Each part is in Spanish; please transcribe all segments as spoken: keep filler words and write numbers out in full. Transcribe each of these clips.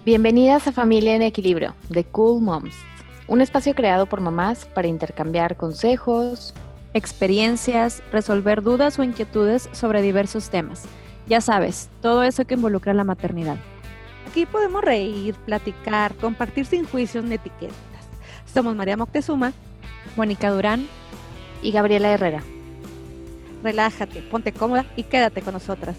Bienvenidas a Familia en Equilibrio, de Cool Moms, un espacio creado por mamás para intercambiar consejos, experiencias, resolver dudas o inquietudes sobre diversos temas. Ya sabes, todo eso que involucra la maternidad. Aquí podemos reír, platicar, compartir sin juicios ni etiquetas. Somos María Moctezuma, Mónica Durán y Gabriela Herrera. Relájate, ponte cómoda y quédate con nosotras.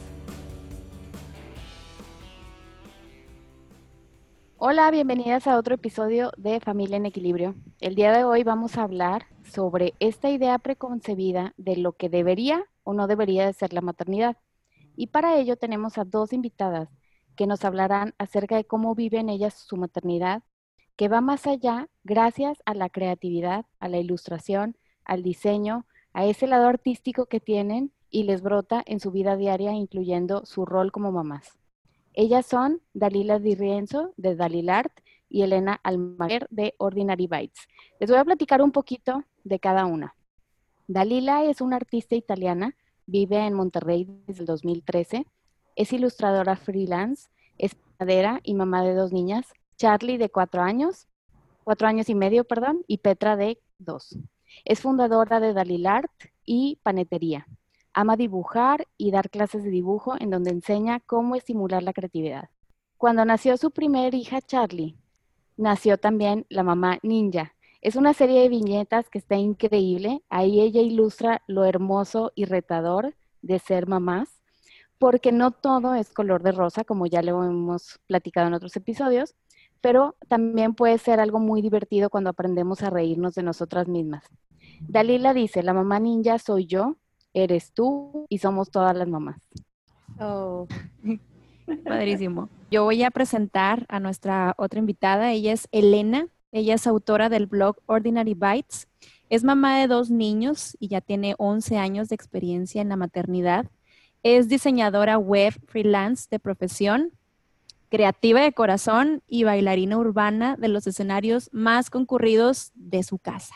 Hola, bienvenidas a otro episodio de Familia en Equilibrio. El día de hoy vamos a hablar sobre esta idea preconcebida de lo que debería o no debería de ser la maternidad. Y para ello tenemos a dos invitadas que nos hablarán acerca de cómo viven ellas su maternidad, que va más allá gracias a la creatividad, a la ilustración, al diseño, a ese lado artístico que tienen y les brota en su vida diaria, incluyendo su rol como mamás. Ellas son Dalila Di Rienzo, de Dalilart, y Elena Almaguer, de Ordinary Bites. Les voy a platicar un poquito de cada una. Dalila es una artista italiana, vive en Monterrey desde el dos mil trece, es ilustradora freelance, es madera y mamá de dos niñas, Charlie de cuatro años, cuatro años y medio, perdón, y Petra de dos. Es fundadora de Dalilart y Panetería. Ama dibujar y dar clases de dibujo en donde enseña cómo estimular la creatividad. Cuando nació su primer hija, Charlie, nació también la mamá ninja. Es una serie de viñetas que está increíble. Ahí ella ilustra lo hermoso y retador de ser mamás, porque no todo es color de rosa, como ya lo hemos platicado en otros episodios, pero también puede ser algo muy divertido cuando aprendemos a reírnos de nosotras mismas. Dalila dice, la mamá ninja soy yo, eres tú y somos todas las mamás. Oh, padrísimo. Yo voy a presentar a nuestra otra invitada. Ella es Elena. Ella es autora del blog Ordinary Bites. Es mamá de dos niños y ya tiene once años de experiencia en la maternidad. Es diseñadora web freelance de profesión, creativa de corazón y bailarina urbana de los escenarios más concurridos de su casa.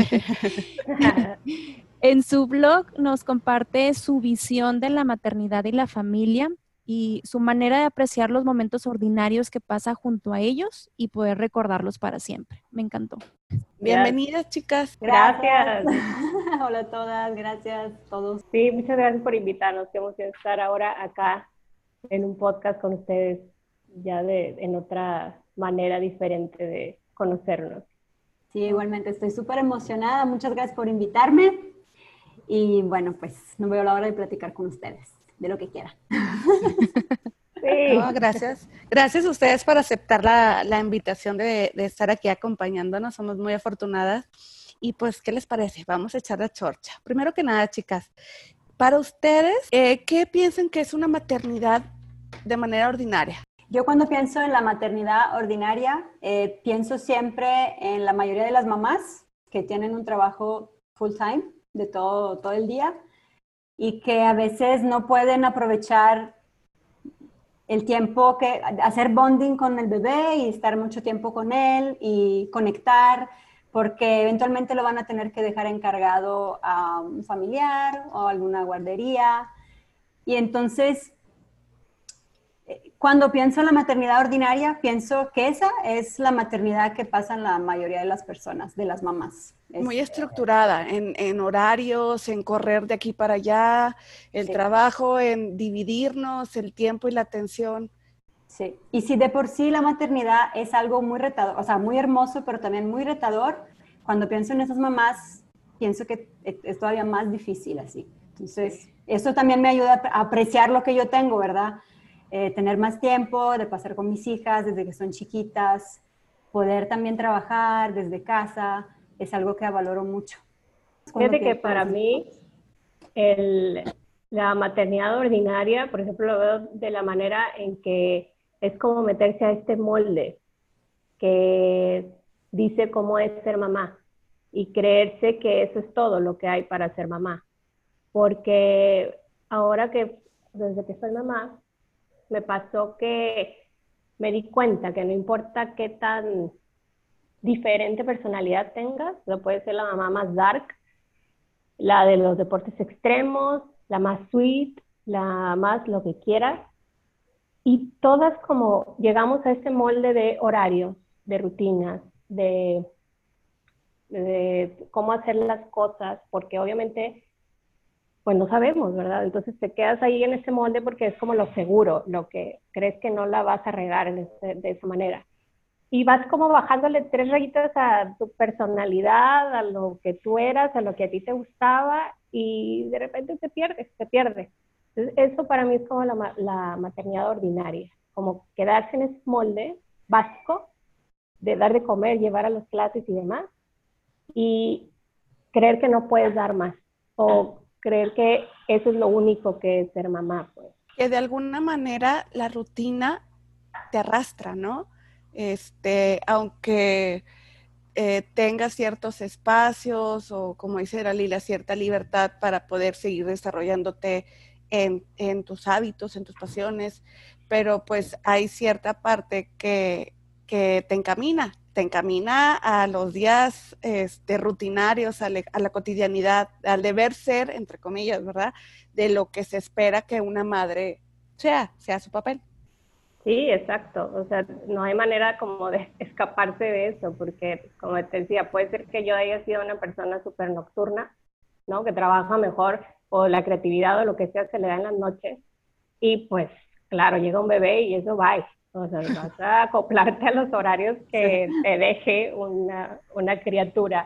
En su blog nos comparte su visión de la maternidad y la familia y su manera de apreciar los momentos ordinarios que pasa junto a ellos y poder recordarlos para siempre. Me encantó. Bienvenidas, chicas. Gracias. Hola a todas, gracias a todos. Sí, muchas gracias por invitarnos. Qué emoción estar ahora acá en un podcast con ustedes, ya de, en otra manera diferente de conocernos. Sí, igualmente estoy súper emocionada. Muchas gracias por invitarme. Y bueno, pues no veo la hora de platicar con ustedes, de lo que quieran. Sí. No, gracias. Gracias a ustedes por aceptar la, la invitación de, de estar aquí acompañándonos. Somos muy afortunadas. Y pues, ¿qué les parece? Vamos a echar la chorcha. Primero que nada, chicas, para ustedes, eh, ¿qué piensan que es una maternidad de manera ordinaria? Yo cuando pienso en la maternidad ordinaria, eh, pienso siempre en la mayoría de las mamás que tienen un trabajo full time de todo, todo el día y que a veces no pueden aprovechar el tiempo que hacer bonding con el bebé y estar mucho tiempo con él y conectar, porque eventualmente lo van a tener que dejar encargado a un familiar o a alguna guardería. Y entonces, cuando pienso en la maternidad ordinaria, pienso que esa es la maternidad que pasan la mayoría de las personas, de las mamás. Es, muy estructurada, en, en horarios, en correr de aquí para allá, el sí. trabajo, en dividirnos el tiempo y la atención. Sí, y si de por sí la maternidad es algo muy retador, o sea, muy hermoso, pero también muy retador, cuando pienso en esas mamás, pienso que es todavía más difícil así. Entonces, eso también me ayuda a apreciar lo que yo tengo, ¿verdad? Eh, tener más tiempo de pasar con mis hijas desde que son chiquitas, poder también trabajar desde casa, es algo que valoro mucho. Fíjate que para mí el, la maternidad ordinaria, por ejemplo, lo veo de la manera en que es como meterse a este molde que dice cómo es ser mamá y creerse que eso es todo lo que hay para ser mamá. Porque ahora que, desde que soy mamá, me pasó que me di cuenta que no importa qué tan diferente personalidad tengas, no puede ser la mamá más dark, la de los deportes extremos, la más sweet, la más lo que quieras, y todas como llegamos a este molde de horarios, de rutinas, de, de cómo hacer las cosas, porque obviamente pues no sabemos, ¿verdad? Entonces te quedas ahí en ese molde porque es como lo seguro, lo que crees que no la vas a regar en ese, de esa manera. Y vas como bajándole tres rayitas a tu personalidad, a lo que tú eras, a lo que a ti te gustaba, y de repente te pierdes, te pierdes. Entonces, eso para mí es como la, la maternidad ordinaria, como quedarse en ese molde básico de dar de comer, llevar a las clases y demás, y creer que no puedes dar más, o creer que eso es lo único que es ser mamá, pues. Que de alguna manera la rutina te arrastra, ¿no? Este, aunque eh, tengas ciertos espacios o, como dice Dalila, cierta libertad para poder seguir desarrollándote en, en tus hábitos, en tus pasiones, pero pues hay cierta parte que, que te encamina, te encamina a los días este, rutinarios, a, le, a la cotidianidad, al deber ser, entre comillas, ¿verdad? De lo que se espera que una madre sea, sea su papel. Sí, exacto. O sea, no hay manera como de escaparse de eso, porque como te decía, puede ser que yo haya sido una persona súper nocturna, ¿no? Que trabaja mejor, o la creatividad o lo que sea se le da en las noches, y pues, claro, llega un bebé y eso va. O sea, vas a acoplarte a los horarios que sí. te deje una, una criatura.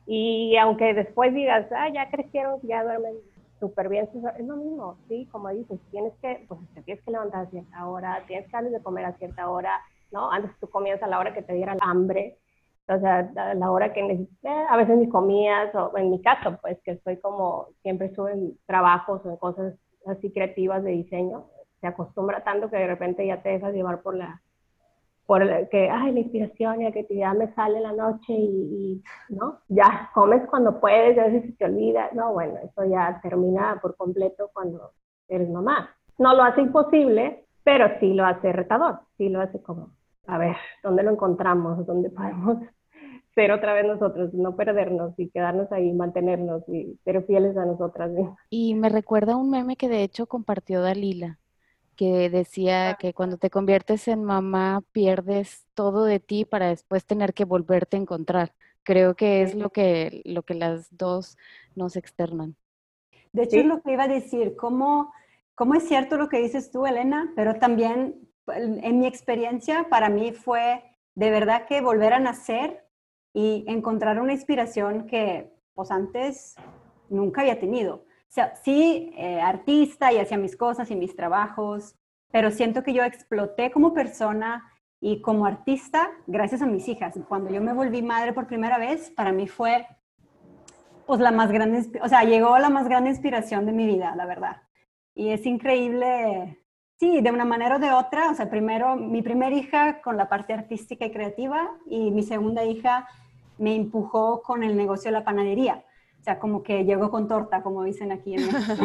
Y aunque después digas, ah, ya crecieron, ya duermen súper bien, es lo mismo, sí, como dices, tienes que, pues te tienes que levantar a cierta hora, tienes que darles de comer a cierta hora, ¿no? Antes tú comías a la hora que te diera hambre, o sea, a la hora que necesitas, a veces ni comías, o en mi caso, pues que estoy como, siempre estuve en trabajos o en cosas así creativas de diseño, se acostumbra tanto que de repente ya te dejas llevar por la, por el, que, ay, la inspiración y la creatividad me sale en la noche y, y, ¿no? Ya comes cuando puedes, a veces se te olvida, no, bueno, eso ya termina por completo cuando eres mamá. No lo hace imposible, pero sí lo hace retador, sí lo hace como, a ver, ¿dónde lo encontramos? ¿Dónde podemos ser otra vez nosotros, no perdernos y quedarnos ahí, mantenernos y ser fieles a nosotras mismas? Y me recuerda un meme que de hecho compartió Dalila, que decía que cuando te conviertes en mamá pierdes todo de ti para después tener que volverte a encontrar. Creo que es lo que, lo que las dos nos externan. De hecho, ¿sí? Es lo que iba a decir, cómo, cómo es cierto lo que dices tú, Elena, pero también en mi experiencia para mí fue de verdad que volver a nacer y encontrar una inspiración que pues antes nunca había tenido. O sea, sí, eh, artista y hacía mis cosas y mis trabajos, pero siento que yo exploté como persona y como artista gracias a mis hijas. Cuando yo me volví madre por primera vez, para mí fue pues la más grande, o sea, llegó la más grande inspiración de mi vida, la verdad. Y es increíble, sí, de una manera o de otra, o sea, primero mi primera hija con la parte artística y creativa y mi segunda hija me empujó con el negocio de la panadería. O sea, como que llegó con torta, como dicen aquí en México.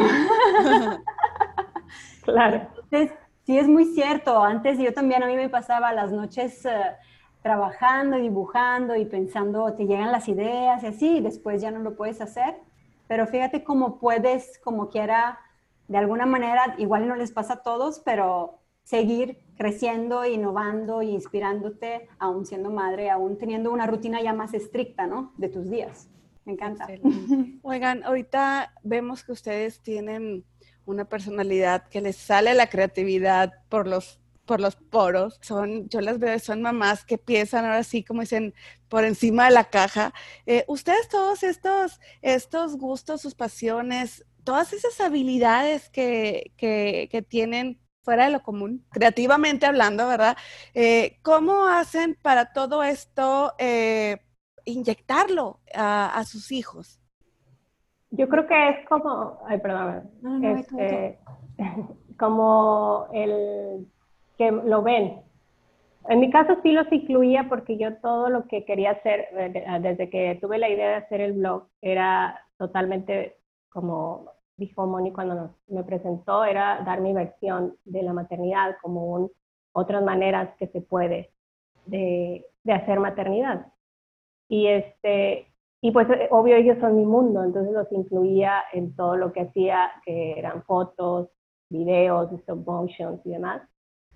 Claro. Entonces, sí es muy cierto. Antes yo también, a mí me pasaba las noches uh, trabajando, dibujando y pensando, te llegan las ideas y así, y después ya no lo puedes hacer. Pero fíjate cómo puedes, como quiera, de alguna manera, igual no les pasa a todos, pero seguir creciendo, innovando e inspirándote, aún siendo madre, aún teniendo una rutina ya más estricta, ¿no? De tus días. Me encanta. Excelente. Oigan, ahorita vemos que ustedes tienen una personalidad que les sale la creatividad por los, por los poros. Son, yo las veo, son mamás que piensan ahora sí, como dicen, por encima de la caja. Eh, ustedes todos estos, estos gustos, sus pasiones, todas esas habilidades que, que, que tienen fuera de lo común, creativamente hablando, ¿verdad? Eh, ¿Cómo hacen para todo esto eh, inyectarlo a, a sus hijos? Yo creo que es como, ay, perdón, no, no, este, como el que lo ven. En mi caso sí los incluía porque yo todo lo que quería hacer, desde que tuve la idea de hacer el blog, era totalmente, como dijo Moni cuando nos, me presentó, era dar mi versión de la maternidad, como un, otras maneras que se puede de, de hacer maternidad. Y este... Y pues obvio ellos son mi mundo, entonces los incluía en todo lo que hacía, que eran fotos, videos, stop motions y demás.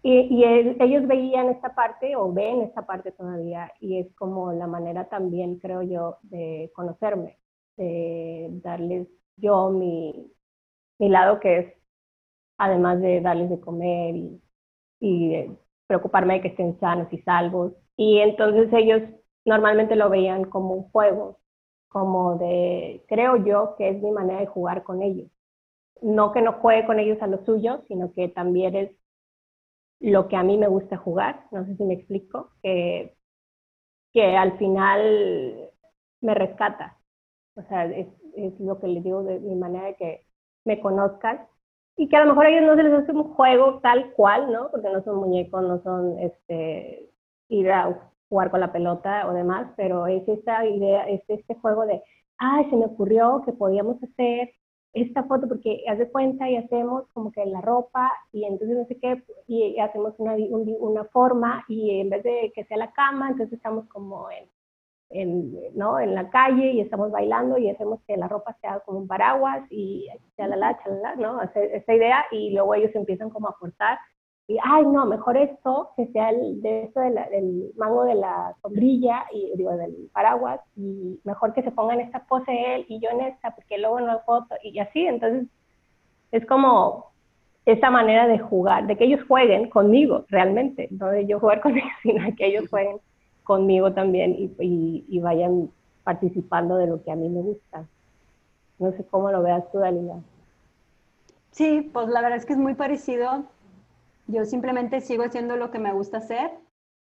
Y, y el, ellos veían esta parte o ven esta parte todavía y es como la manera también, creo yo, de conocerme, de darles yo mi, mi lado que es, además de darles de comer y, y de preocuparme de que estén sanos y salvos. Y entonces ellos normalmente lo veían como un juego, como de, creo yo, que es mi manera de jugar con ellos. No que no juegue con ellos a lo suyo, sino que también es lo que a mí me gusta jugar, no sé si me explico, que, que al final me rescata. O sea, es, es lo que les digo de mi manera de que me conozcan y que a lo mejor a ellos no se les hace un juego tal cual, ¿no? Porque no son muñecos, no son este, ir a jugar con la pelota o demás, pero es esta idea, es este juego de, ay, se me ocurrió que podíamos hacer esta foto porque haz de cuenta y hacemos como que la ropa y entonces no sé qué, y hacemos una, una forma y en vez de que sea la cama, entonces estamos como en, en, ¿no? en la calle y estamos bailando y hacemos que la ropa sea como un paraguas y chalala, chalala, ¿no? Hacer esta idea y luego ellos empiezan como a aportar y, ay, no, mejor esto, que sea el, de esto de la, del mango de la sombrilla, y digo, del paraguas, y mejor que se ponga en esta pose él y yo en esta, porque luego no hay foto, y así, entonces es como esa manera de jugar, de que ellos jueguen conmigo, realmente, no de yo jugar con ellos, sino de que ellos jueguen conmigo también y, y, y vayan participando de lo que a mí me gusta. No sé cómo lo veas tú, Dalila. Sí, pues la verdad es que es muy parecido. Yo simplemente sigo haciendo lo que me gusta hacer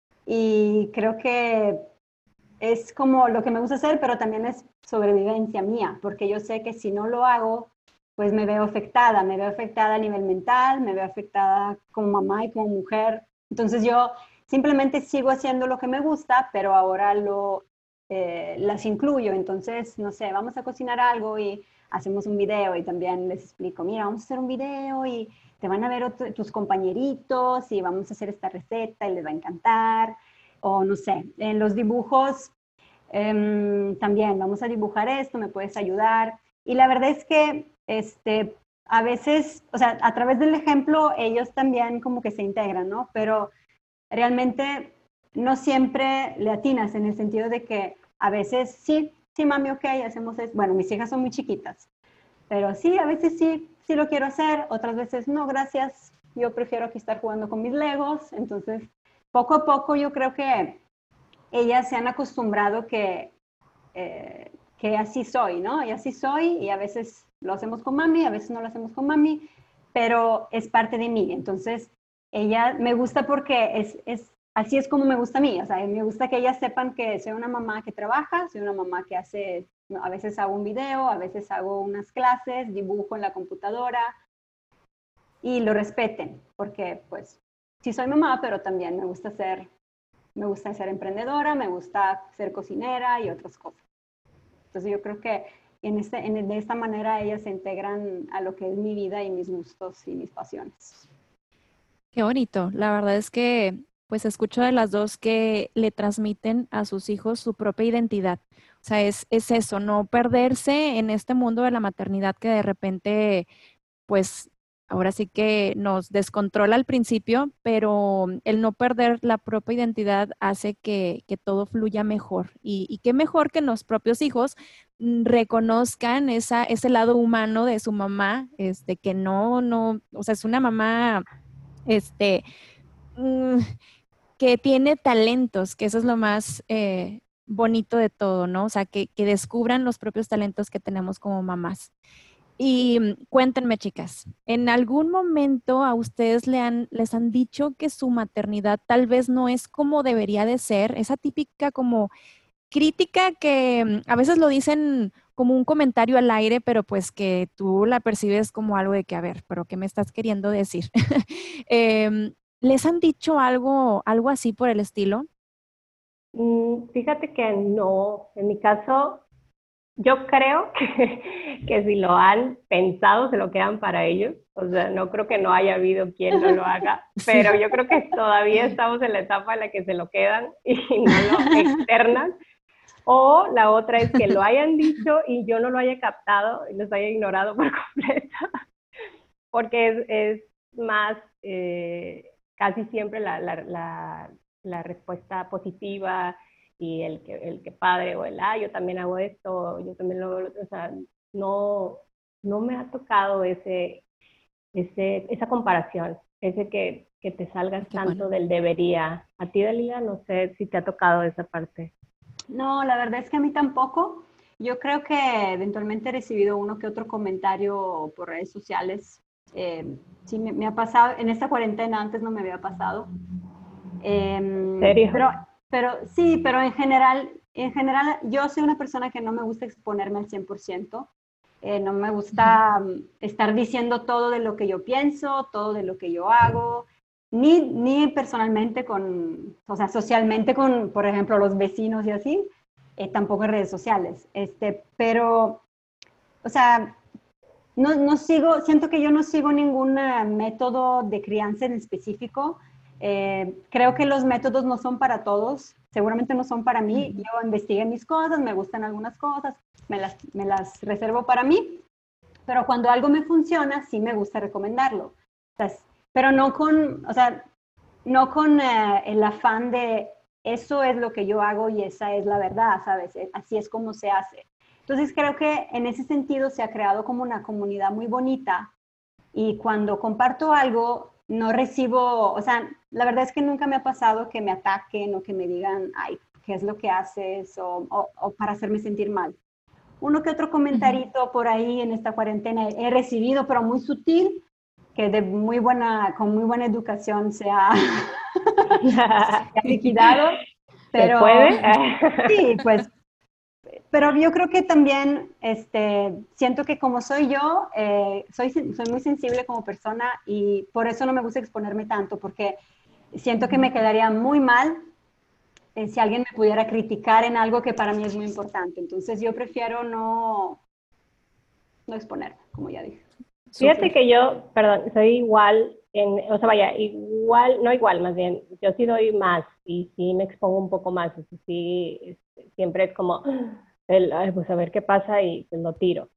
y creo que es como lo que me gusta hacer, pero también es sobrevivencia mía, porque yo sé que si no lo hago, pues me veo afectada, me veo afectada a nivel mental, me veo afectada como mamá y como mujer. Entonces yo simplemente sigo haciendo lo que me gusta, pero ahora lo, eh, las incluyo. Entonces, no sé, vamos a cocinar algo y hacemos un video y también les explico, mira, vamos a hacer un video y te van a ver otro, tus compañeritos y vamos a hacer esta receta y les va a encantar. O no sé, en los dibujos eh, también vamos a dibujar esto, me puedes ayudar. Y la verdad es que este, a veces, o sea, a través del ejemplo ellos también como que se integran, ¿no? Pero realmente no siempre le atinas en el sentido de que a veces sí, sí mami, ok, hacemos esto. Bueno, mis hijas son muy chiquitas, pero sí, a veces sí, sí lo quiero hacer, otras veces no, gracias, yo prefiero aquí estar jugando con mis Legos. Entonces, poco a poco yo creo que ellas se han acostumbrado que, eh, que así soy, ¿no? Y así soy y a veces lo hacemos con mami, a veces no lo hacemos con mami, pero es parte de mí. Entonces, ella me gusta porque es, es, así es como me gusta a mí. O sea, me gusta que ellas sepan que soy una mamá que trabaja, soy una mamá que hace, a veces hago un video, a veces hago unas clases, dibujo en la computadora y lo respeten, porque pues sí soy mamá, pero también me gusta ser me gusta ser emprendedora, me gusta ser cocinera y otras cosas. Entonces yo creo que en este, en, de esta manera ellas se integran a lo que es mi vida y mis gustos y mis pasiones. Qué bonito. La verdad es que pues escucho de las dos que le transmiten a sus hijos su propia identidad. O sea, es, es eso, no perderse en este mundo de la maternidad que de repente pues ahora sí que nos descontrola al principio, pero el no perder la propia identidad hace que, que todo fluya mejor. Y, y qué mejor que los propios hijos mm, reconozcan esa, ese lado humano de su mamá, este, que no, no, o sea, es una mamá, este, mm, que tiene talentos, que eso es lo más eh, bonito de todo, ¿no? O sea, que, que descubran los propios talentos que tenemos como mamás. Y mm, cuéntenme, chicas, ¿en algún momento a ustedes le han, les han dicho que su maternidad tal vez no es como debería de ser? Esa típica como crítica que mm, a veces lo dicen como un comentario al aire, pero pues que tú la percibes como algo de que, a ver, pero ¿qué me estás queriendo decir? Em, ¿les han dicho algo, algo así por el estilo? Mm, fíjate que no, en mi caso, yo creo que, que si lo han pensado, se lo quedan para ellos. O sea, no creo que no haya habido quien no lo haga, pero yo creo que todavía estamos en la etapa en la que se lo quedan y no lo externan. O la otra es que lo hayan dicho y yo no lo haya captado y los haya ignorado por completo, porque es, es más, eh, casi siempre la, la, la, la respuesta positiva y el que, el que padre o el, ah, yo también hago esto, yo también lo hago, o sea, no, no me ha tocado ese, ese, esa comparación, ese que, que te salgas Qué tanto bueno. del debería. A ti, Dalila, no sé si te ha tocado esa parte. No, la verdad es que a mí tampoco. Yo creo que eventualmente he recibido uno que otro comentario por redes sociales. Eh, sí, me, me ha pasado, en esta cuarentena antes no me había pasado. Eh, ¿En serio? Pero, pero sí, pero en general, en general yo soy una persona que no me gusta exponerme al cien por ciento. Eh, no me gusta uh-huh. estar diciendo todo de lo que yo pienso, todo de lo que yo hago, ni, ni personalmente con, o sea, socialmente con, por ejemplo, los vecinos y así, eh, tampoco en redes sociales. Este, pero, o sea, no, no sigo, siento que yo no sigo ningún uh, método de crianza en específico. Eh, creo que los métodos no son para todos, seguramente no son para mí. Uh-huh. Yo investigué mis cosas, me gustan algunas cosas, me las, me las reservo para mí, pero cuando algo me funciona, sí me gusta recomendarlo. Entonces, pero no con, o sea, no con uh, el afán de eso es lo que yo hago y esa es la verdad, ¿sabes? Así es como se hace. Entonces creo que en ese sentido se ha creado como una comunidad muy bonita y cuando comparto algo no recibo, o sea, la verdad es que nunca me ha pasado que me ataquen o que me digan, ay, ¿qué es lo que haces? O, o, o para hacerme sentir mal. Uno que otro comentarito uh-huh. por ahí en esta cuarentena he recibido, pero muy sutil, que de muy buena, con muy buena educación se ha, se ha liquidado. Pero, ¿se puede? Sí, pues, pero yo creo que también este, siento que como soy yo, eh, soy, soy muy sensible como persona y por eso no me gusta exponerme tanto, porque siento que me quedaría muy mal eh, si alguien me pudiera criticar en algo que para mí es muy importante. Entonces yo prefiero no, no exponerme, como ya dije. Fíjate que yo, perdón, soy igual, en, o sea, vaya, igual, no igual, más bien, yo sí doy más y sí me expongo un poco más, eso sí, siempre es como, el, ay, pues a ver qué pasa y pues lo tiro.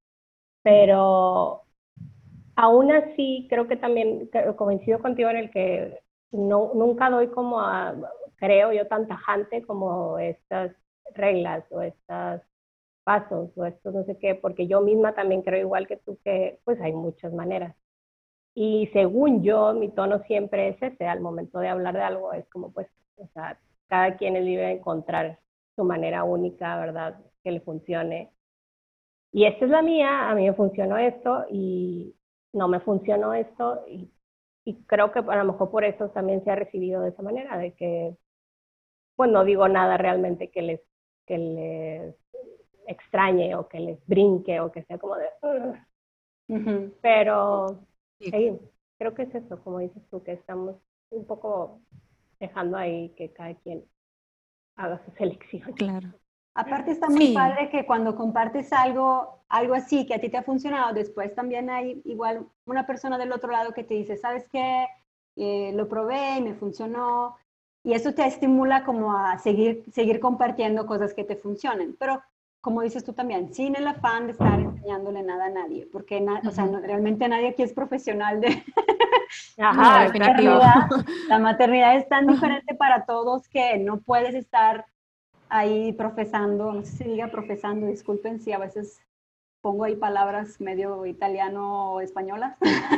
Pero aún así, creo que también coincido contigo en el que no, nunca doy como a, creo yo, tan tajante como estas reglas o estas pasos o esto no sé qué, porque yo misma también creo igual que tú que pues hay muchas maneras. Y según yo, mi tono siempre es ese, al momento de hablar de algo es como pues, o sea, cada quien es libre de encontrar su manera única, ¿verdad? Que le funcione. Y esta es la mía, a mí me funcionó esto y no me funcionó esto y, y creo que a lo mejor por eso también se ha recibido de esa manera, de que pues no digo nada realmente que les, que les extrañe o que les brinque o que sea como de... Uh. Uh-huh. Pero sí. Hey, creo que es eso, como dices tú, que estamos un poco dejando ahí que cada quien haga su selección. Claro. Aparte está muy sí. padre que cuando compartes algo, algo así que a ti te ha funcionado, después también hay igual una persona del otro lado que te dice, ¿sabes qué? Eh, lo probé y me funcionó. Y eso te estimula como a seguir, seguir compartiendo cosas que te funcionen. Pero como dices tú también, sin el afán de estar enseñándole nada a nadie, porque na- uh-huh. o sea, no, realmente nadie aquí es profesional de Ajá, la maternidad. La maternidad es tan diferente para todos que no puedes estar ahí profesando, no sé si diga profesando, disculpen si a veces pongo ahí palabras medio italiano o españolas,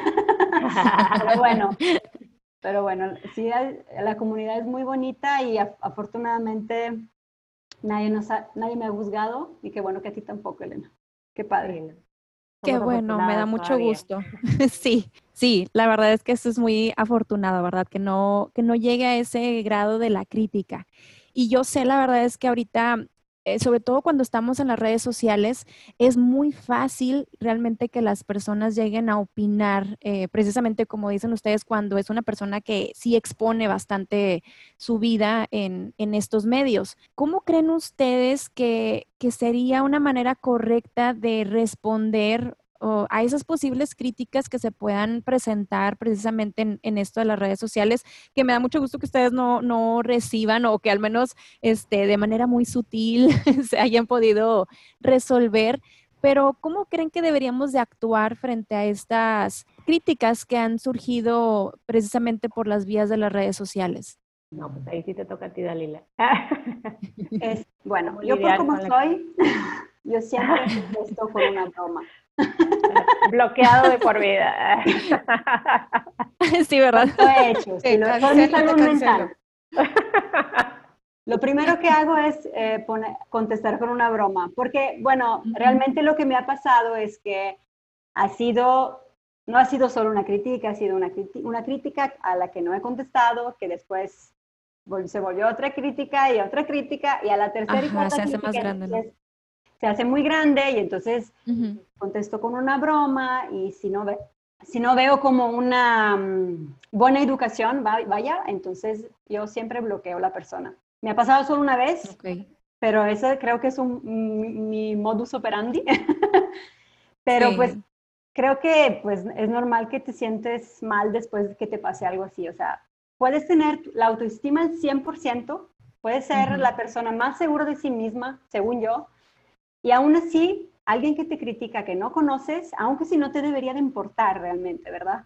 pero bueno, pero bueno, sí, la comunidad es muy bonita y afortunadamente nadie, nos ha, nadie me ha juzgado y qué bueno que a ti tampoco, Elena, qué padre. Sí. Qué bueno, me da mucho todavía. gusto. Sí, sí, la verdad es que eso es muy afortunado, ¿verdad? Que no, que no llegue a ese grado de la crítica. Y yo sé, la verdad es que ahorita, eh, sobre todo cuando estamos en las redes sociales, es muy fácil realmente que las personas lleguen a opinar, eh, precisamente como dicen ustedes, cuando es una persona que sí expone bastante su vida en, en estos medios. ¿Cómo creen ustedes que, que sería una manera correcta de responder o a esas posibles críticas que se puedan presentar precisamente en, en esto de las redes sociales, que me da mucho gusto que ustedes no, no reciban o que al menos este, de manera muy sutil se hayan podido resolver, pero ¿cómo creen que deberíamos de actuar frente a estas críticas que han surgido precisamente por las vías de las redes sociales? No, pues ahí sí te toca a ti, Dalila. Es, bueno, ¿Cómo yo por lidiar como con la- soy, yo siempre contesto con una broma. Bloqueado de por vida. Sí, ¿verdad? Lo he hecho, sí, Te lo, por mi cancelo, te salud cancelo. mental. Lo primero que hago es eh, poner- contestar con una broma, porque, bueno, Ujú. realmente lo que me ha pasado es que ha sido, no ha sido solo una crítica, ha sido una, criti- una crítica a la que no he contestado, que después vol- se volvió otra crítica y otra crítica, y a la tercera y Ajá, cuarta se hace más crítica grande, ¿no? entonces se hace muy grande y entonces Ujú. contesto con una broma y si no, ve, si no veo como una um, buena educación, va, vaya, entonces yo siempre bloqueo a la persona. Me ha pasado solo una vez, Ok. pero ese creo que es un, mi, mi modus operandi. Pero Sí. pues creo que pues es normal que te sientes mal después de que te pase algo así. O sea, puedes tener la autoestima al cien por ciento, puedes ser Ujú. la persona más segura de sí misma, según yo, y aún así, alguien que te critica que no conoces, aunque si no te debería de importar realmente, ¿verdad?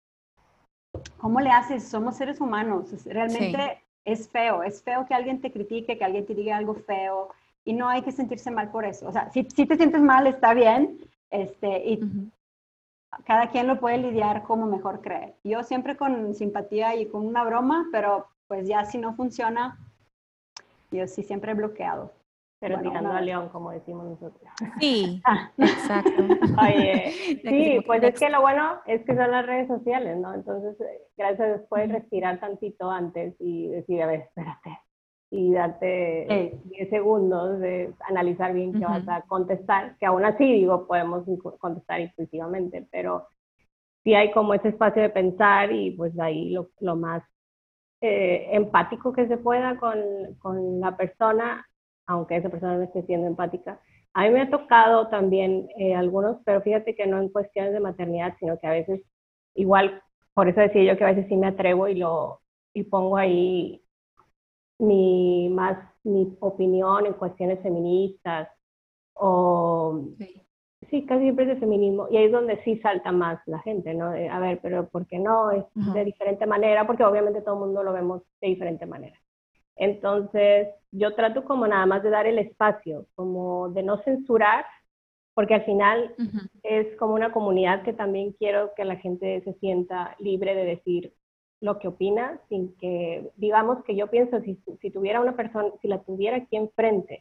¿Cómo le haces? Somos seres humanos. Realmente Sí. es feo, es feo que alguien te critique, que alguien te diga algo feo y no hay que sentirse mal por eso. O sea, si, si te sientes mal, está bien, este, y Ujú. cada quien lo puede lidiar como mejor cree. Yo siempre con simpatía y con una broma, pero pues ya si no funciona, yo sí siempre he bloqueado. Pero Bueno, tirando una a vez. León, como decimos nosotros. Sí, Ah, exacto. Oye, Ya que sí, decimos, pues es que next. lo bueno es que son las redes sociales, ¿no? Entonces, eh, gracias a Dios puedes Ujú. respirar tantito antes y decir, a ver, espérate, y darte sí. diez segundos de analizar bien qué vas Ujú. a contestar, que aún así, digo, podemos incu- contestar intuitivamente, pero sí hay como ese espacio de pensar y pues ahí lo, lo más eh, empático que se pueda con, con la persona, aunque esa persona no esté siendo empática. A mí me ha tocado también eh, algunos, pero fíjate que no en cuestiones de maternidad, sino que a veces, igual, por eso decía yo que a veces sí me atrevo y lo y pongo ahí mi más mi opinión en cuestiones feministas o Sí. sí, casi siempre es de feminismo y ahí es donde sí salta más la gente, ¿no? De, a ver, pero ¿por qué no? Es Ajá. de diferente manera, porque obviamente todo el mundo lo vemos de diferente manera. Entonces, yo trato como nada más de dar el espacio, como de no censurar, porque al final Ujú. es como una comunidad que también quiero que la gente se sienta libre de decir lo que opina, sin que, digamos que yo pienso, si, si tuviera una persona, si la tuviera aquí enfrente,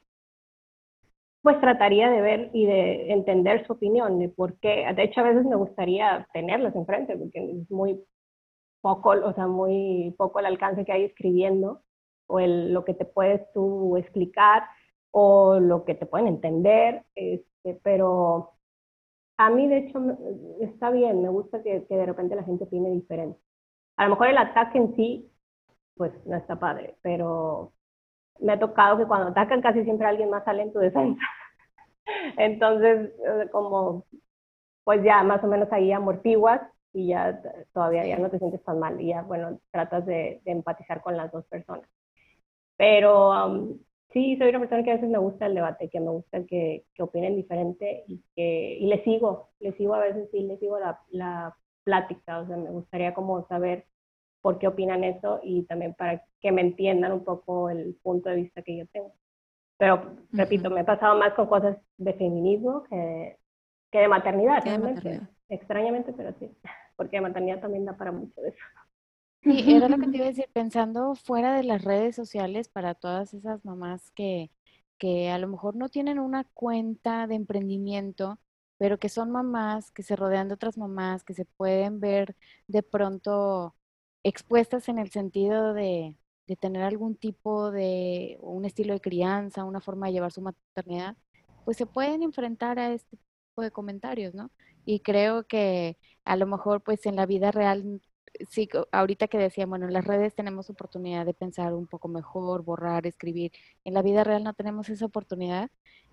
pues trataría de ver y de entender su opinión, de por qué, de hecho a veces me gustaría tenerlas enfrente, porque es muy poco, o sea, muy poco el alcance que hay escribiendo, o el, lo que te puedes tú explicar, o lo que te pueden entender, este, pero a mí de hecho está bien, me gusta que, que de repente la gente opine diferente. A lo mejor el ataque en sí, pues no está padre, pero me ha tocado que cuando atacan casi siempre alguien más sale en tu defensa. Entonces, como, pues ya más o menos ahí amortiguas y ya todavía ya no te sientes tan mal y ya, bueno, tratas de, de empatizar con las dos personas. Pero um, sí, soy una persona que a veces me gusta el debate, que me gusta que, que opinen diferente y que y le sigo, le sigo a veces sí, le sigo la, la plática, o sea, me gustaría como saber por qué opinan eso y también para que me entiendan un poco el punto de vista que yo tengo. Pero, repito, Ujú. me he pasado más con cosas de feminismo que, que de maternidad, Qué de realmente. maternidad. Extrañamente, pero sí. Porque de maternidad también da para mucho de eso. Sí, era lo que te iba a decir, pensando fuera de las redes sociales para todas esas mamás que, que a lo mejor no tienen una cuenta de emprendimiento, pero que son mamás, que se rodean de otras mamás, que se pueden ver de pronto expuestas en el sentido de, de tener algún tipo de, o un estilo de crianza, una forma de llevar su maternidad, pues se pueden enfrentar a este tipo de comentarios, ¿no? Y creo que a lo mejor pues en la vida real sí, co- ahorita que decía, bueno, en las redes tenemos oportunidad de pensar un poco mejor, borrar, escribir. En la vida real no tenemos esa oportunidad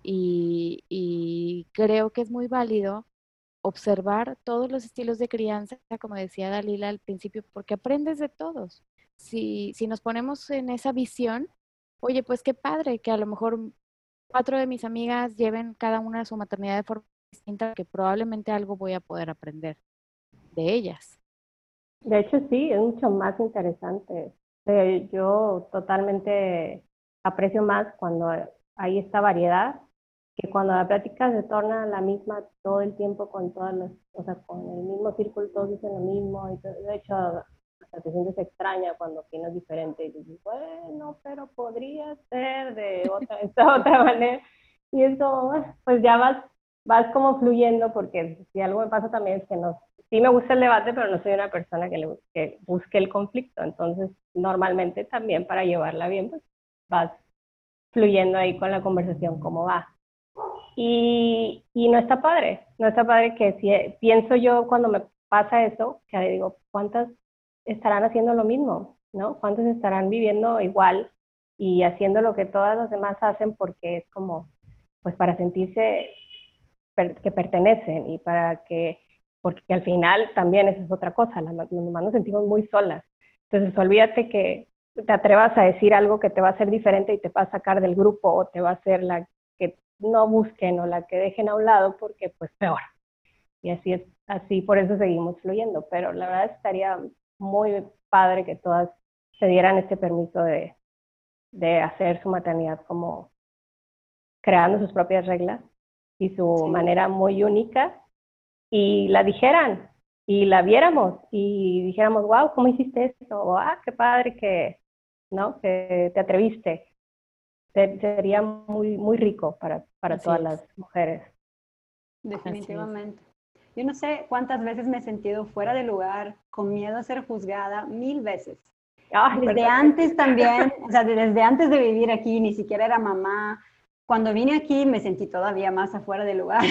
y, y creo que es muy válido observar todos los estilos de crianza, como decía Dalila al principio, porque aprendes de todos. Si, si nos ponemos en esa visión, oye, pues qué padre que a lo mejor cuatro de mis amigas lleven cada una su maternidad de forma distinta, que probablemente algo voy a poder aprender de ellas. De hecho, sí, es mucho más interesante. Eh, yo totalmente aprecio más cuando hay esta variedad que cuando la plática se torna la misma todo el tiempo con todas las, o sea, con el mismo círculo, todos dicen lo mismo. Y todo, de hecho, hasta te sientes extraña cuando opinas diferente y dices, bueno, pero podría ser de otra, esta otra manera. Y eso, pues ya vas, vas como fluyendo, porque si algo me pasa también es que no, sí me gusta el debate, pero no soy una persona que, le, que busque el conflicto. Entonces, normalmente también para llevarla bien, pues vas fluyendo ahí con la conversación, cómo va. Y, y no está padre, no está padre que si pienso yo cuando me pasa eso, que digo, ¿cuántas estarán haciendo lo mismo? ¿No? ¿Cuántas estarán viviendo igual y haciendo lo que todas las demás hacen porque es como, pues para sentirse per, que pertenecen y para que, porque al final también eso es otra cosa, las mamás nos sentimos muy solas. Entonces olvídate que te atrevas a decir algo que te va a hacer diferente y te va a sacar del grupo o te va a hacer la que no busquen o la que dejen a un lado porque pues peor. Y así es, así por eso seguimos fluyendo, pero la verdad estaría muy padre que todas se dieran este permiso de, de hacer su maternidad como creando sus propias reglas y su sí. manera muy única y la dijeran y la viéramos y dijéramos, wow, ¿cómo hiciste esto? O, ah, qué padre que, ¿no? que te atreviste. Sería muy, muy rico para, para todas es. las mujeres. Definitivamente. Yo no sé cuántas veces me he sentido fuera de lugar, con miedo a ser juzgada, mil veces. Ay, desde perfecto. antes también, o sea, desde antes de vivir aquí, ni siquiera era mamá. Cuando vine aquí me sentí todavía más afuera de lugar.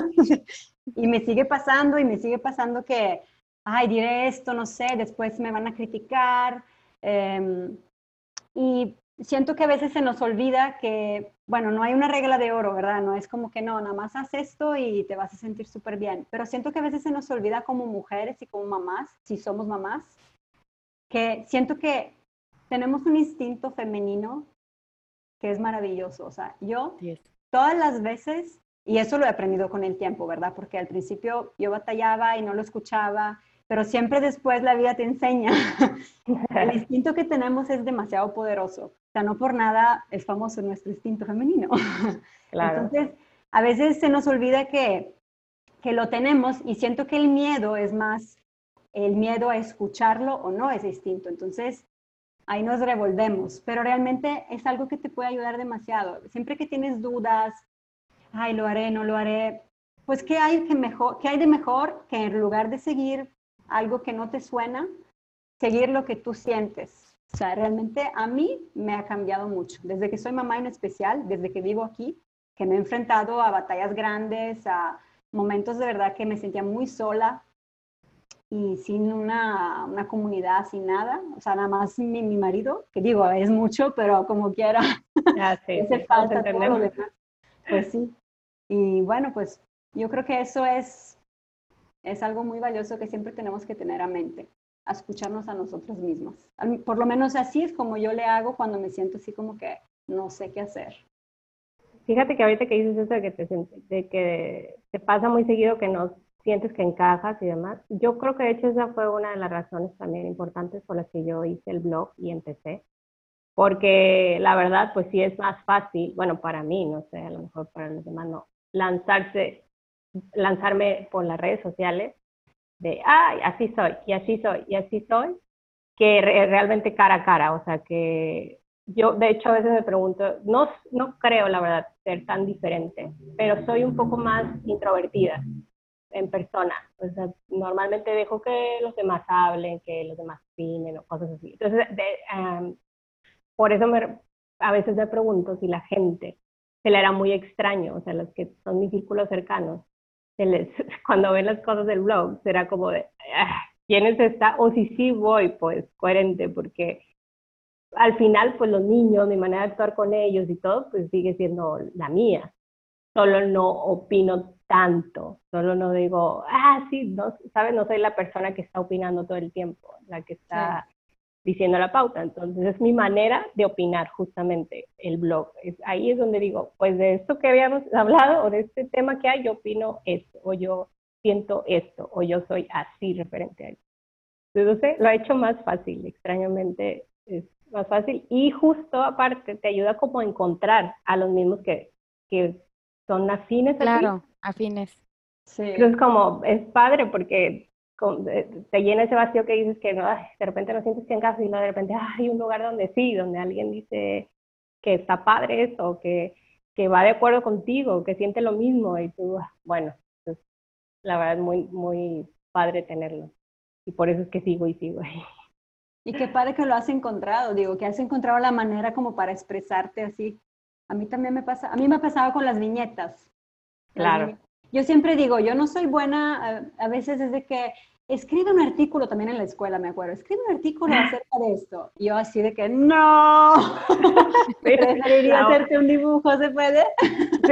Y me sigue pasando, y me sigue pasando que, ay, diré esto, no sé, después me van a criticar. Eh, y siento que a veces se nos olvida que, bueno, no hay una regla de oro, ¿verdad? No es como que no, nada más haz esto y te vas a sentir súper bien. Pero siento que a veces se nos olvida como mujeres y como mamás, si somos mamás, que siento que tenemos un instinto femenino que es maravilloso. O sea, yo yes. todas las veces, y eso lo he aprendido con el tiempo, ¿verdad? Porque al principio yo batallaba y no lo escuchaba, pero siempre después la vida te enseña. El instinto que tenemos es demasiado poderoso. O sea, no por nada es famoso nuestro instinto femenino. Claro. Entonces, a veces se nos olvida que, que lo tenemos y siento que el miedo es más el miedo a escucharlo o no ese instinto. Entonces, ahí nos revolvemos. Pero realmente es algo que te puede ayudar demasiado. Siempre que tienes dudas, ay, lo haré, no lo haré, pues, ¿qué hay, que mejor, ¿qué hay de mejor que en lugar de seguir algo que no te suena, seguir lo que tú sientes? O sea, realmente a mí me ha cambiado mucho. Desde que soy mamá en especial, desde que vivo aquí, que me he enfrentado a batallas grandes, a momentos de verdad que me sentía muy sola y sin una, una comunidad, sin nada. O sea, nada más mi, mi marido, que digo, es mucho, pero como quiera, ah, sí, hace sí, falta todo lo demás. Pues sí. Y bueno, pues yo creo que eso es, es algo muy valioso que siempre tenemos que tener a mente, a escucharnos a nosotros mismos. Por lo menos así es como yo le hago cuando me siento así como que no sé qué hacer. Fíjate que ahorita que dices eso de que te, de que te pasa muy seguido que no sientes que encajas y demás, yo creo que de hecho esa fue una de las razones también importantes por las que yo hice el blog y empecé. Porque la verdad, pues sí es más fácil, bueno, para mí, no sé, a lo mejor para los demás no, lanzarse, lanzarme por las redes sociales de, ay, así soy, y así soy, y así soy, que re realmente cara a cara. O sea, que yo, de hecho, a veces me pregunto, no, no creo, la verdad, ser tan diferente, pero soy un poco más introvertida en persona. O sea, normalmente dejo que los demás hablen, que los demás opinen o cosas así. Entonces, de, um, por eso me, a veces me pregunto si la gente se le era muy extraño, o sea, los que son mis círculos cercanos, se les, cuando ven las cosas del blog, será como de, ah, ¿quién es esta? O si sí voy, pues, coherente, porque al final, pues, los niños, mi manera de actuar con ellos y todo, pues, sigue siendo la mía. Solo no opino tanto, solo no digo, ah, sí, no, ¿sabes? No soy la persona que está opinando todo el tiempo, la que está... Sí. diciendo la pauta. Entonces es mi manera de opinar justamente el blog. Es, ahí es donde digo, pues de esto que habíamos hablado o de este tema que hay, yo opino esto, o yo siento esto, o yo soy así referente a esto. Entonces lo ha hecho más fácil, extrañamente es más fácil. Y justo aparte te ayuda como a encontrar a los mismos que, que son afines a ti. Claro, afines. Sí. Entonces como es padre porque te llena ese vacío que dices que no, ay, de repente no sientes que encajas y no, de repente hay un lugar donde sí, donde alguien dice que está padre eso, que, que va de acuerdo contigo, que siente lo mismo y tú, bueno, pues, la verdad es muy, muy padre tenerlo y por eso es que sigo y sigo ahí. Y qué padre que lo has encontrado, digo, que has encontrado la manera como para expresarte así. A mí también me pasa, a mí me ha pasado con las viñetas. Claro. Las viñetas. Yo siempre digo, yo no soy buena, a, a veces desde que escribe un artículo, también en la escuela me acuerdo, escribe un artículo acerca de esto. Y yo así de que, ¡no! Preferiría hacerte un dibujo, ¿se puede? Sí.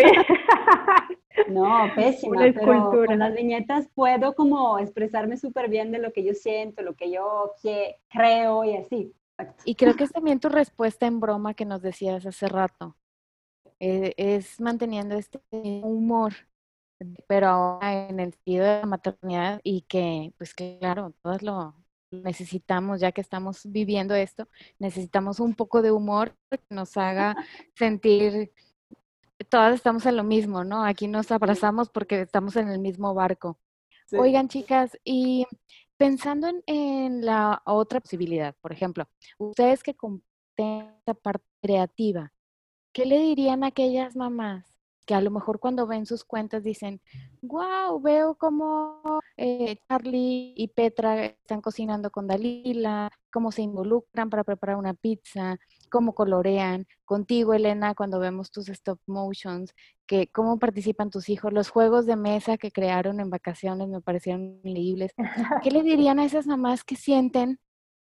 No, pésima, Una pero escultura. con las viñetas puedo como expresarme súper bien de lo que yo siento, lo que yo que, creo y así. Exacto. Y creo que es también tu respuesta en broma que nos decías hace rato. Eh, es manteniendo este humor, pero ahora en el sentido de la maternidad y que, pues claro, todas lo necesitamos, ya que estamos viviendo esto, necesitamos un poco de humor que nos haga sentir, todas estamos en lo mismo, ¿no? Aquí nos abrazamos porque estamos en el mismo barco. Sí. Oigan, chicas, y pensando en, en la otra posibilidad, por ejemplo, ustedes que comparten esta parte creativa, ¿qué le dirían a aquellas mamás que a lo mejor cuando ven sus cuentas dicen, wow, veo cómo eh, Charlie y Petra están cocinando con Dalila, cómo se involucran para preparar una pizza, cómo colorean, contigo, Elena, cuando vemos tus stop motions, que cómo participan tus hijos, los juegos de mesa que crearon en vacaciones me parecieron increíbles. ¿Qué le dirían a esas mamás que sienten,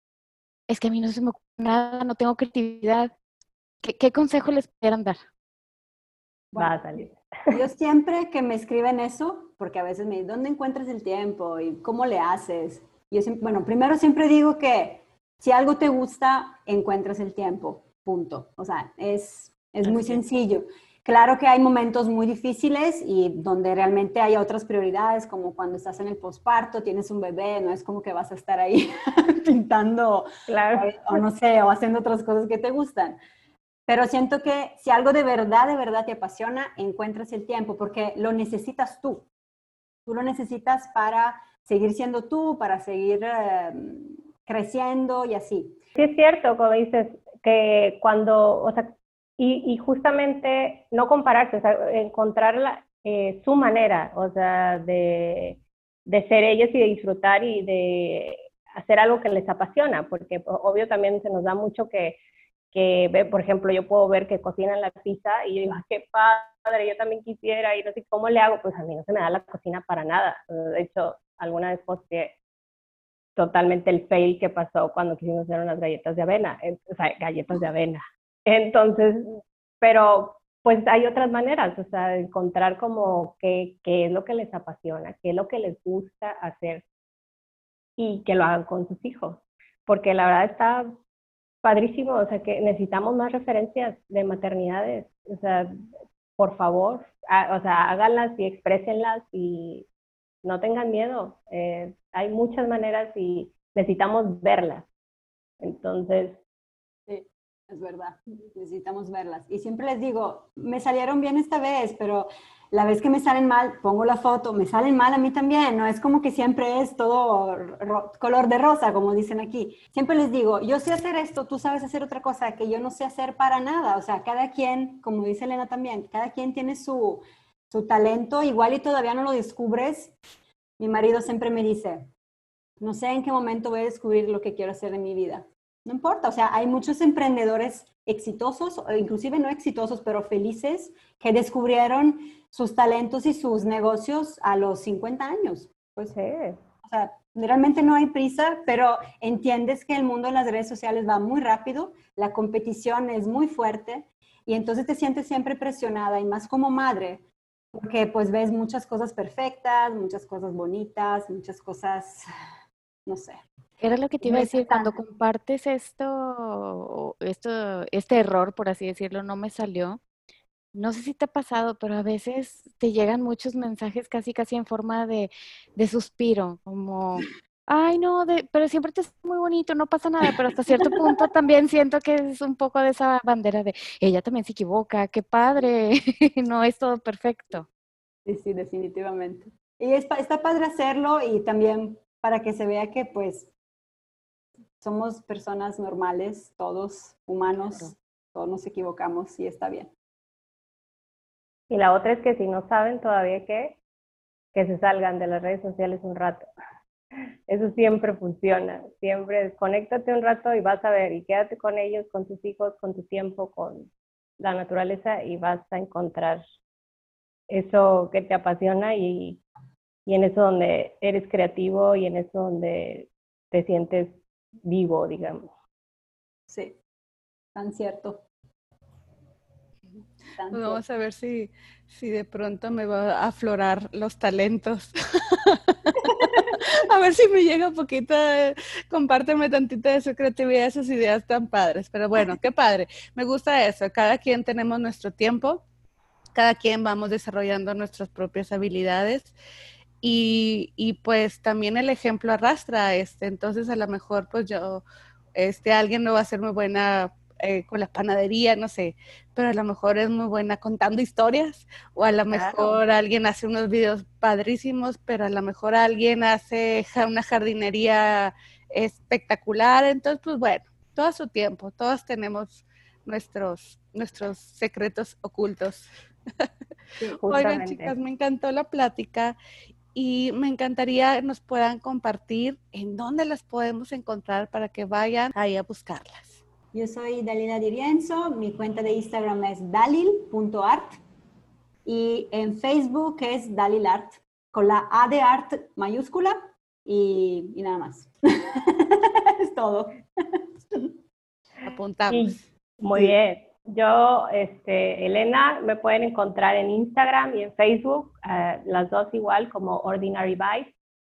es que a mí no se me ocurre nada, no tengo creatividad? ¿Qué, qué consejo les pudieran dar? Bueno, va a salir. Yo siempre que me escriben eso, porque a veces me dicen, ¿dónde encuentras el tiempo? ¿Y cómo le haces? Yo siempre, bueno, primero siempre digo que si algo te gusta, encuentras el tiempo, punto. O sea, es, es muy sencillo. Claro que hay momentos muy difíciles y donde realmente hay otras prioridades, como cuando estás en el posparto, tienes un bebé, no es como que vas a estar ahí pintando, claro. o, o no sé, o haciendo otras cosas que te gustan. Pero siento que si algo de verdad, de verdad te apasiona, encuentras el tiempo, porque lo necesitas tú. Tú lo necesitas para seguir siendo tú, para seguir eh, creciendo y así. Sí es cierto, como dices, que cuando, o sea, y, y justamente no compararse, o sea, encontrar la, eh, su manera, o sea, de, de ser ellos y de disfrutar y de hacer algo que les apasiona, porque obvio también se nos da mucho que que, por ejemplo, yo puedo ver que cocinan la pizza y yo digo, qué padre, yo también quisiera y no sé cómo le hago, pues a mí no se me da la cocina para nada. De hecho, alguna vez posteé totalmente el fail que pasó cuando quisimos hacer unas galletas de avena, o sea, galletas de avena. Entonces, pero pues hay otras maneras, o sea, encontrar como qué, qué es lo que les apasiona, qué es lo que les gusta hacer y que lo hagan con sus hijos, porque la verdad está padrísimo, o sea, que necesitamos más referencias de maternidades, o sea, por favor, a, o sea, háganlas y exprésenlas y no tengan miedo, eh, hay muchas maneras y necesitamos verlas, entonces... Sí, es verdad, necesitamos verlas. Y siempre les digo, me salieron bien esta vez, pero la vez que me salen mal, pongo la foto, me salen mal a mí también, no es como que siempre es todo color de rosa, como dicen aquí. Siempre les digo, yo sé hacer esto, tú sabes hacer otra cosa que yo no sé hacer para nada. O sea, cada quien, como dice Elena también, cada quien tiene su, su talento, igual y todavía no lo descubres. Mi marido siempre me dice, no sé en qué momento voy a descubrir lo que quiero hacer en mi vida. No importa, o sea, hay muchos emprendedores exitosos, o inclusive no exitosos, pero felices, que descubrieron sus talentos y sus negocios a los cincuenta años. Pues, sí. O sea, realmente no hay prisa, pero entiendes que el mundo de las redes sociales va muy rápido, la competición es muy fuerte y entonces te sientes siempre presionada y más como madre, porque pues ves muchas cosas perfectas, muchas cosas bonitas, muchas cosas no sé. Era lo que te iba a decir, cuando compartes esto, esto, este error, por así decirlo, no me salió. No sé si te ha pasado, pero a veces te llegan muchos mensajes casi casi en forma de, de suspiro, como, ay no, de, pero siempre te es muy bonito, no pasa nada, pero hasta cierto punto también siento que es un poco de esa bandera de, ella también se equivoca, qué padre, no es todo perfecto. Sí, sí, definitivamente. Y es, está padre hacerlo y también para que se vea que pues somos personas normales, todos humanos, claro. Todos nos equivocamos y está bien. Y la otra es que si no saben todavía qué, que se salgan de las redes sociales un rato. Eso siempre funciona, siempre desconéctate un rato y vas a ver, y quédate con ellos, con tus hijos, con tu tiempo, con la naturaleza y vas a encontrar eso que te apasiona y, y en eso donde eres creativo y en eso donde te sientes vivo, digamos. Sí, tan cierto. Tan Pues cierto. vamos a ver si, si de pronto me va a aflorar los talentos. A ver si me llega un poquito, de, compárteme tantita de su creatividad, esas ideas tan padres. Pero bueno, qué padre. Me gusta eso. Cada quien tenemos nuestro tiempo. Cada quien vamos desarrollando nuestras propias habilidades. Y, y pues también el ejemplo arrastra, este, entonces a lo mejor pues yo, este, alguien no va a ser muy buena eh, con la panadería, no sé, pero a lo mejor es muy buena contando historias, o a lo mejor claro. Alguien hace unos videos padrísimos, pero a lo mejor alguien hace una jardinería espectacular, entonces pues bueno, todo a su tiempo, todos tenemos nuestros, nuestros secretos ocultos. Sí, oigan, chicas, me encantó la plática. Y me encantaría nos puedan compartir en dónde las podemos encontrar para que vayan ahí a buscarlas. Yo soy Dalila D'Irienzo, mi cuenta de Instagram es dalil punto art y en Facebook es dalilart, con la A de art mayúscula y, y nada más. Es todo. Apuntamos. Sí, muy sí. bien. Yo, este, Elena, me pueden encontrar en Instagram y en Facebook, uh, las dos igual como Ordinary Bites.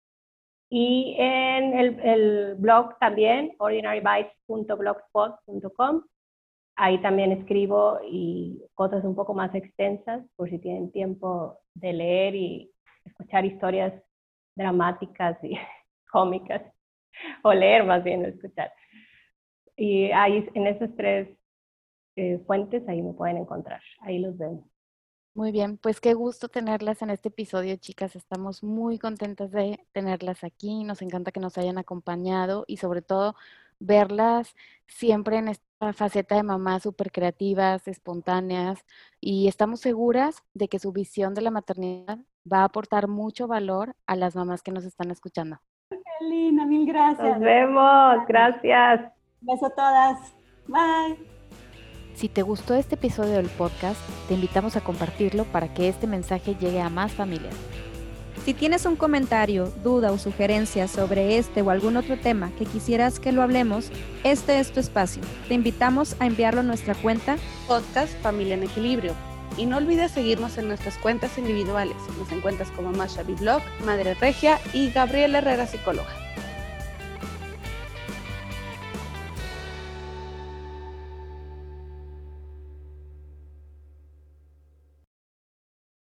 Y en el, el blog también, ordinary bites punto blogspot punto com. Ahí también escribo y cosas un poco más extensas, por si tienen tiempo de leer y escuchar historias dramáticas y cómicas, o leer más bien, no escuchar. Y ahí en esos tres Eh, fuentes, ahí me pueden encontrar, ahí los vemos. Muy bien, pues qué gusto tenerlas en este episodio, chicas. Estamos muy contentas de tenerlas aquí. Nos encanta que nos hayan acompañado y sobre todo verlas siempre en esta faceta de mamás súper creativas, espontáneas, y estamos seguras de que su visión de la maternidad va a aportar mucho valor a las mamás que nos están escuchando. Qué linda, mil gracias. Nos vemos, gracias. Beso a todas. Bye. Si te gustó este episodio del podcast, te invitamos a compartirlo para que este mensaje llegue a más familias. Si tienes un comentario, duda o sugerencia sobre este o algún otro tema que quisieras que lo hablemos, este es tu espacio. Te invitamos a enviarlo a nuestra cuenta Podcast Familia en Equilibrio. Y no olvides seguirnos en nuestras cuentas individuales. Nos encuentras como Masha Blog, Madre Regia y Gabriela Herrera Psicóloga.